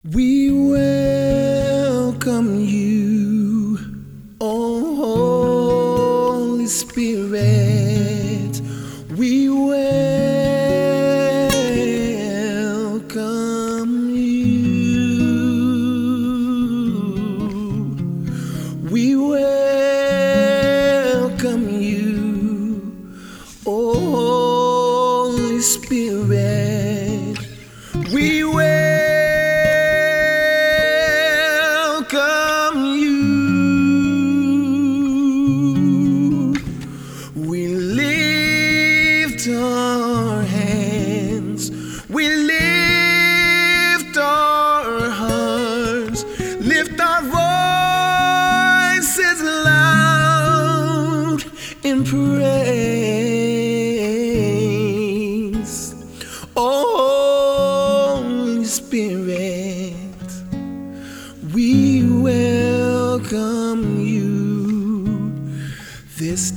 We welcome you, oh Holy Spirit. We welcome you. We welcome you, oh Holy Spirit. We welcome you. We lift our hands, we lift our hearts, lift our voices loud in praise. Oh, Holy Spirit, we welcome you this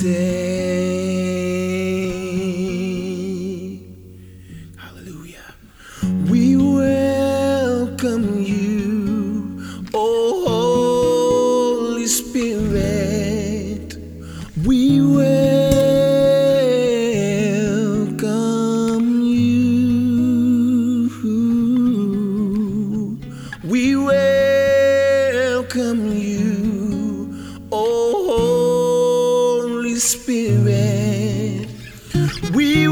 day. Hallelujah. We welcome you, oh Holy Spirit. We welcome you. We welcome you, oh Holy Spirit. We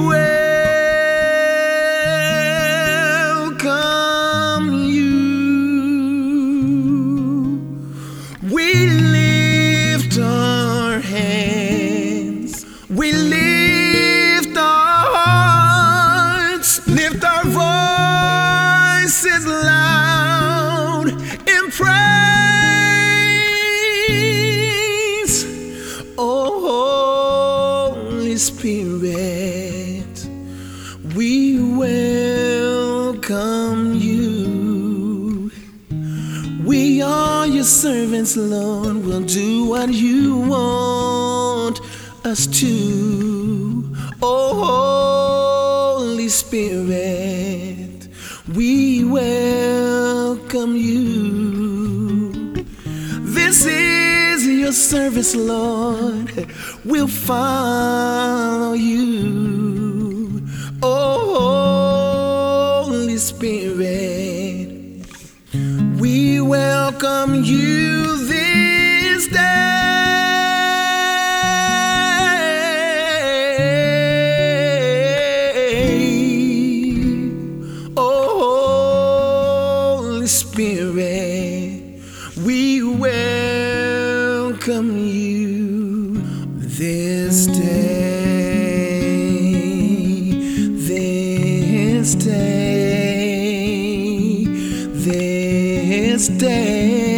welcome you. We lift our hands, we lift our hearts, lift our voices loud in praise. Oh, Holy Spirit, we welcome you. We are your servants, Lord. We'll do what you want us to. Oh, Holy Spirit, we welcome you. This is your service, Lord. We'll follow you. Oh, Holy Spirit, we welcome you this day. Oh, Holy Spirit, we welcome you this day, this day, this day.